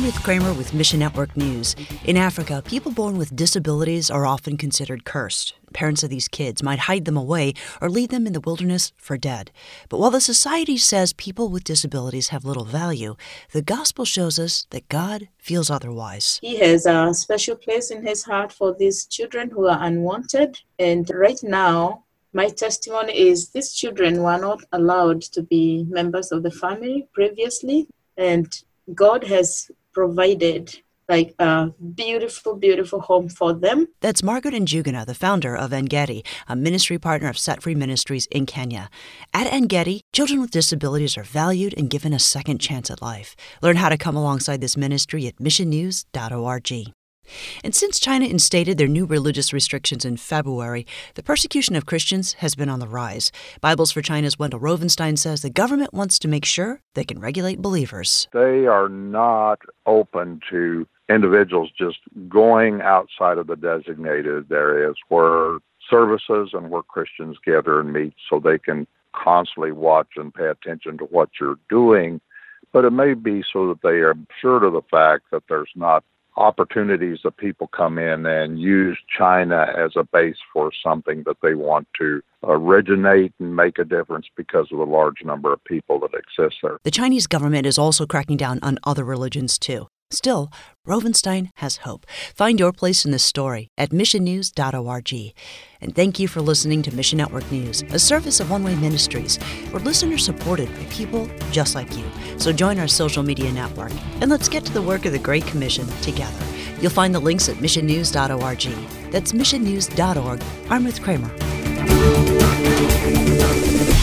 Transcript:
Ruth Kramer with Mission Network News. In Africa, people born with disabilities are often considered cursed. Parents of these kids might hide them away or leave them in the wilderness for dead. But while the society says people with disabilities have little value, the gospel shows us that God feels otherwise. He has a special place in his heart for these children who are unwanted. And right now, my testimony is these children were not allowed to be members of the family previously. And God has provided like a beautiful, beautiful home for them. That's Margaret Njuguna, the founder of Engedi, a ministry partner of Set Free Ministries in Kenya. At Engedi, children with disabilities are valued and given a second chance at life. Learn how to come alongside this ministry at missionnews.org. And since China instated their new religious restrictions in February, the persecution of Christians has been on the rise. Bibles for China's Wendell Rovenstein says the government wants to make sure they can regulate believers. They are not open to individuals just going outside of the designated areas where services and where Christians gather and meet so they can constantly watch and pay attention to what you're doing. But it may be so that they are sure of the fact that there's not opportunities that people come in and use China as a base for something that they want to originate and make a difference because of the large number of people that exist there. The Chinese government is also cracking down on other religions, too. Still, Rovenstein has hope. Find your place in this story at missionnews.org. And thank you for listening to Mission Network News, a service of One Way Ministries. We're listener-supported by people just like you. So join our social media network, and let's get to the work of the Great Commission together. You'll find the links at missionnews.org. That's missionnews.org. I'm Ruth Kramer.